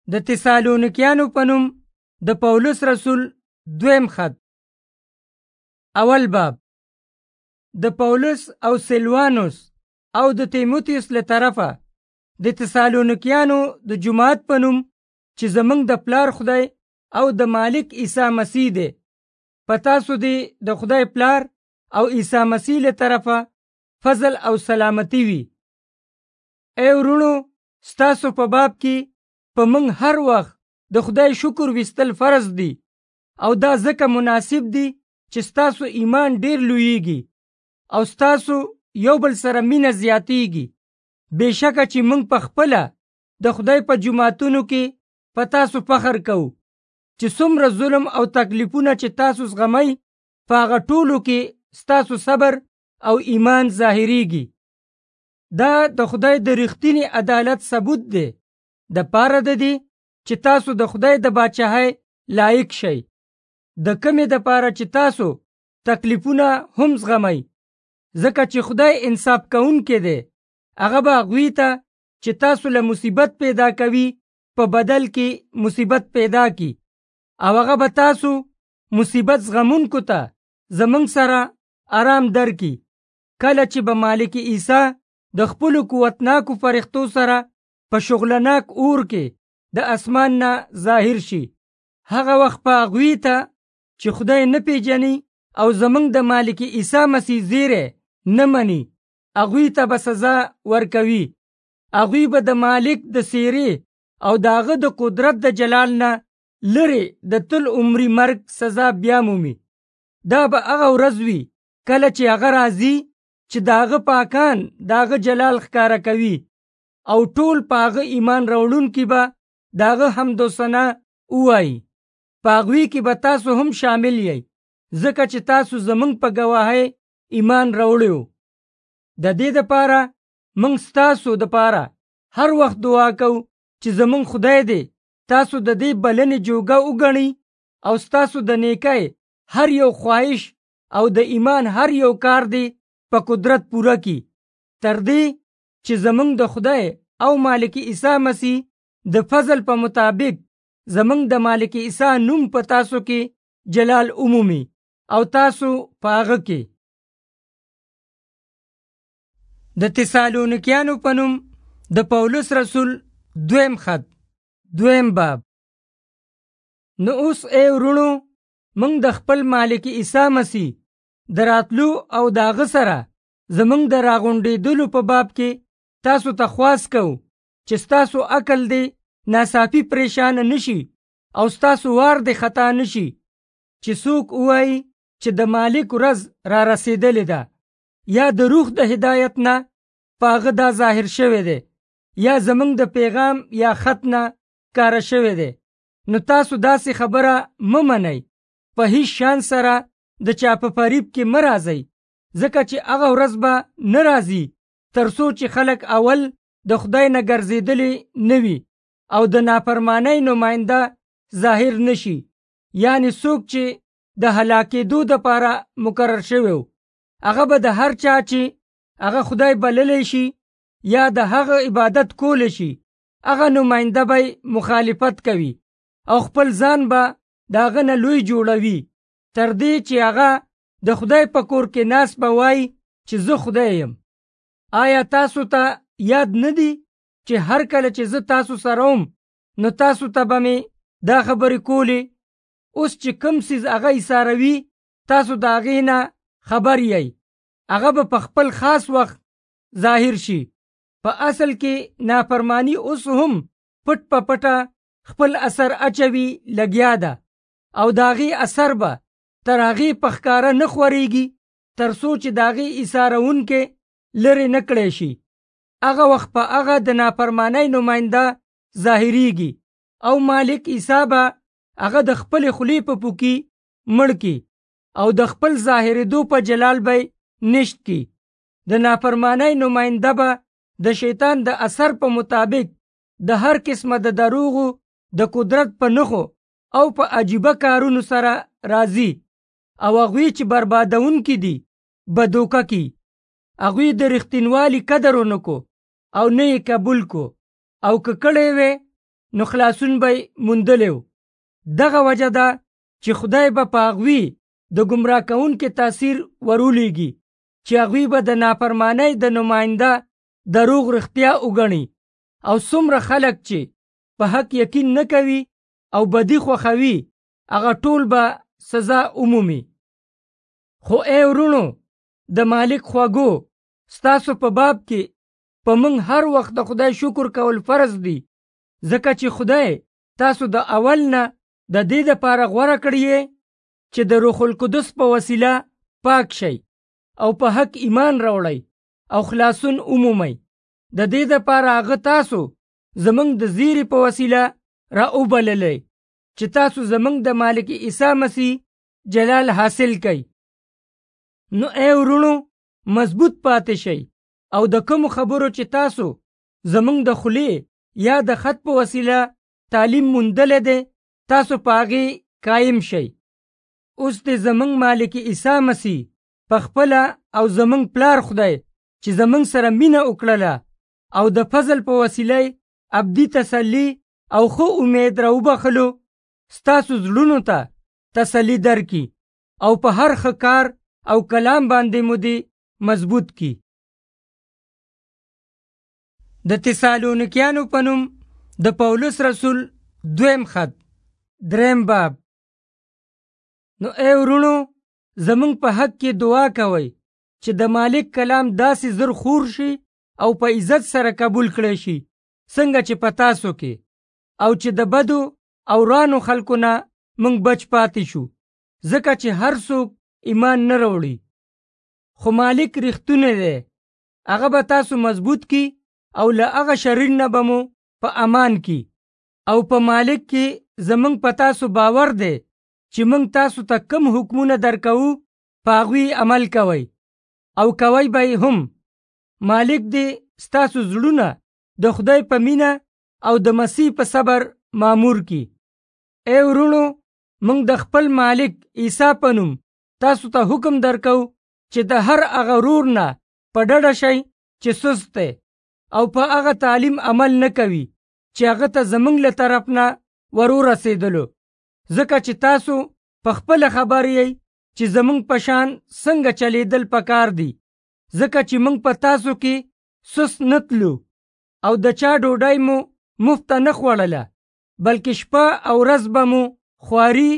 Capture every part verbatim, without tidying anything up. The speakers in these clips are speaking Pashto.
د تسالونیکیانو په نوم د پولس رسول دویم خط. اول باب. د پولس او سلوانوس او د تیموتیوس له طرفه د تسالونیکیانو د جماعت په نوم چې زمونږ د پلار خدای او د مالک عیسی مسیح دی، په تاسو دی د خدای پلار او عیسی مسیح له طرفه فضل او سلامتی وي. ای ورونو، ستاسو په باب کې په موږ هر وخت د خدای شکر ویستل فرض دی، او دا ځکه مناسب دی چې ستاسو ایمان ډیر لویږي او ستاسو یو بل سره مینه زیاتیږي. بېشکه چې موږ په خپله د خدای په جماعتونو کې په تاسو فخر کوو چې څومره ظلم او تکلیفونه چې تاسو زغمئ، په هغه ټولو کې ستاسو صبر او ایمان ظاهریږي. دا د خدای د رښتینی عدالت ثبوت دی، د پاره د دې چې تاسو د خدای د باچاهۍ لایق شئ، د کمې د پاره چې تاسو تکلیفونه هم زغمئ، ځکه چې خدای انصاف کوونکی دی. هغه به هغوی ته چې تاسو له مصیبت پیدا کوي په بدل کې مصیبت پیدا کی، او هغه به تاسو مصیبت زغمونکو ته زمونږ سره آرام درکي، کله چې به مالک عیسی د خپلو قوتناکو فرښتو سره په شغلناک اور کې د اسمان نه ظاهر شي. هغه وخت په هغوی ته چې خدای نه پیژني او زمونږ د مالک عیسی مسیح زیری نه مني، هغوی ته به سزا ورکوي. هغوی به د مالک د سیری او د هغه د قدرت د جلال نه لرې د تل عمري مرګ سزا بیا مومي. دا به هغه ورځ وي کله چې هغه راځي چې د هغه پاکان د هغه جلال ښکاره کوي، او ټول په هغه ایمان راوړونکي به د هغه حمد و ثنا ووایي. په هغوی کې به تاسو هم شامل یئ، ځکه چې تاسو زمونږ په ګواهۍ ایمان راوړی و. د دې دپاره موږ ستاسو دپاره هر وخت دعا کوو چې زمونږ خدای دی تاسو د دې بلنې جوګه وګڼي او ستاسو د نیکۍ هر یو خواهش او د ایمان هر یو کار دی په قدرت پوره کی، تر دې چې زمونږ د خدای او مالک عیسی مسیح د فضل په مطابق زمونږ د مالک عیسی نوم په تاسو کې جلال عمومي او تاسو په هغه کې. د تسالونیکیانو په نوم د پولس رسول دویم خط. دویم باب. نو اوس ای ورونو، موږ د خپل مالک عیسی مسیح د راتلو او د هغه سره زموږ د راغونډېدلو په باب کې تاسو ته خواست کوو چې ستاسو عقل دی ناڅاپي پریشان نشي او ستاسو وار دی خطا نشي، چې څوک ووایي چې د مالک ورځ را رسېدلې ده، یا د روح د هدایت نه په هغه دا ظاهر شوی دی، یا زموږ د پیغام یا خط نه کاره شوی دی. نو تاسو داسې خبره مه منئ، په هیڅ شان سره د چا په فریب کې مه راځئ، ځکه چې هغه ورځ به نه راځي تر څو چې خلک اول د خدای نه ګرځېدلي نه وي او د نافرمانۍ نماینده ظاهر نشي، یعنی څوک چې د هلاکېدو دپاره مقرر شوی و. هغه به د هر چا چې هغه خدای بللی شي یا د هغه عبادت کولی شي، هغه نماینده به مخالفت کوي او خپل ځان به د هغه نه لوی جوړوي، تر دې چې هغه د خدای په کور کې ناست به وایي چې زه خدای یم. آیا تاسو ته یاد نه دی چې هر کله چې زه تاسو سره وم نو تاسو ته به مې دا خبرې کولې؟ اوس چې کوم څیز هغه ایساروي تاسو د هغې نه خبر یئ، هغه به په خپل خاص وخت ظاهر شي. په اصل کې نافرمانی اوس هم پټ په پټه خپل اثر اچوي لګیا ده، او د هغې اثر به تر هغې په ښکاره نه خورېږي تر څو چې د هغې ایساروونکی لرې نه کړی شي. هغه وخت په هغه د نافرمانۍ نماینده ظاهریږي، او مالک عیسی به هغه د خپلې خولې په پوکي مړ کی او د خپل ظاهرېدو په جلال به نشت کی. د نافرمانۍ نماینده به د شیطان د اثر په مطابق د هر قسمه د دروغو د قدرت په نښو او په عجیبه کارونو سره راځي، او هغوی چې بربادونکي دي به دوکه کی. هغوی د رښتینوالي قدر ونه کو او نه یې قبول کو، او که کړی وی نو خلاصون به موندلی و. دغه وجه ده چې خدای به په هغوی د ګمراه کوونکي تاثیر ورولیږي چې هغوی به د نافرمانۍ د نماینده دروغ رښتیا وګڼي، او څومره خلک چې په حق یقین نه کوي او بدی خوښوي هغه ټول به سزا ومومي. خو ای ورونو د مالک خواږو، ستاسو په باب کې په موږ هر وخت د خدای شکر کول فرض دي، ځکه چې خدای تاسو د اول نه د دې دپاره غوره کړی چې د روح القدس په وسیله پاک شئ او په حق ایمان راوړئ او خلاصون ومومئ. د دې دپاره هغه تاسو زموږ د زیري په وسیله را وبللی چې تاسو زموږ د مالک عیسی مسیح جلال حاصل کئ. نو ای ورونو مضبوط پاتې شئ او د کومو خبرو چې تاسو زموږ د خولې یا د خط په وسیله تعلیم موندلی دی تاسو په هغې قایم شئ. اوس د زموږ مالک عیسی مسیح پخپله او زموږ پلار خدای چې زموږ سره مینه وکړله او د فضل په وسیله ابدي تسلی او خو امید راوبخلو ستاسو زړونو ته تسلی درکړي او په هر ښه کار او کلام باندې مو دې مضبوط کی. د تسالونیکیانو په نوم د پولس رسول دویم خط دریم باب. نو ای ورونو زمونږ په حق کې دعا کوئ چې د مالک کلام داسې زر خور شي او په عزت سره قبول کړی شي څنګه چې په تاسو کې، او چې د بدو او رانو خلکو نه موږ بچ پاتې شو، ځکه چې هر څوک ایمان نه راوړي. خو مالک رښتونه دی، هغه به تاسو مضبوط کی او له هغه شریر نه به مو په امان کی. او په مالک کې زمونږ په تاسو باور دی چې موږ تاسو ته کم حکمونه درکوو په هغوی عمل کوئ او کوئ به یې هم. مالک دې ستاسو زړونه د خدای په مینه او د مسیح په صبر مامور کی. ای ورونو موږ د خپل مالک عیسی په نوم تاسو ته حکم درکو چې د هر هغه ورور نه په ډډه شئ چې سست دی او په هغه تعلیم عمل نه کوي چې هغه ته زموږ له طرف نه ورورسېدلو، ځکه چې تاسو په خپله خبر یئ چې زموږ په شان څنګه چلیدل پکار دي، ځکه چې موږ په تاسو کې سست نه تلو او د چا ډوډۍ مو مفته نه خوړله، بلکې شپه او ورځ به مو خواري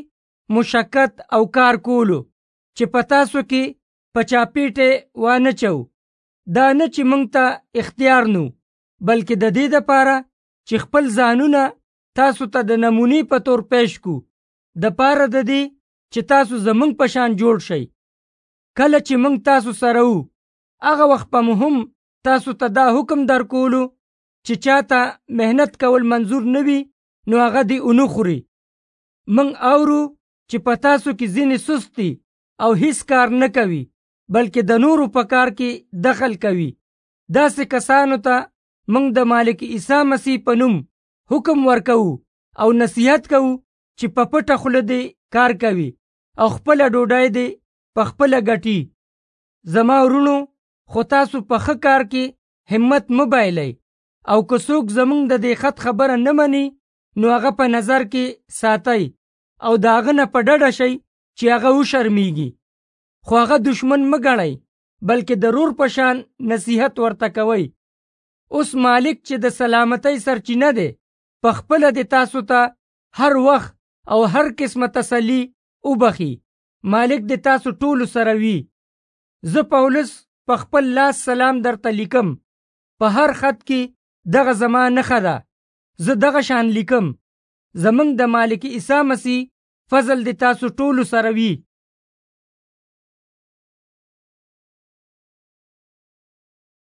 مشقت او کار کولو چې په تاسو کې په چاپیټې وانه چو. دا نه چې موږ ته اختیار نو، بلکې د دې دپاره چې خپل ځانونه تاسو ته د نمونې په تور پیش کو، د پاره د دې چې تاسو زموږ په شان جوړ شئ. کله چې موږ تاسو سره وو هغه وخت په مو هم تاسو ته دا حکم درکولو چې چاته مهنت کول منظور نه وي نو هغه دې ونه خوري. موږ اورو چې په تاسو کې ځینې سستی او هیڅ کار نه کوي بلکې د نورو په کار کې دخل کوي. داسې کسانو ته موږ د مالک عیسی مسیح په نوم حکم ورکوو او نصیحت کوو چې په پټه خوله دې کار کوي او خپله ډوډۍ دې په خپله ګټي. زما ورونو خو تاسو په ښه کار کې همت مه بایلئ، او که څوک زموږ د دې خط خبره نه مني نو هغه په نظر کې ساتئ او د هغه نه په ډډه شئ چې هغه وشرمیږي. خو هغه دشمن مه ګڼئ بلکې د رور په شان نصیحت ورته کوئ. اوس مالک چې د سلامتۍ سرچینه دی په خپله د تاسو ته هر وخت او هر قسمه تسلی وبخي. مالک د تاسو ټولو سره وي. زه پولس په خپل لاس سلام درته لیکم. په هر خط کې دغه زما نښه ده. زه دغه شان لیکم. زمونږ د مالک عیسی مسیح فضل د تاسو ټولو سره وي.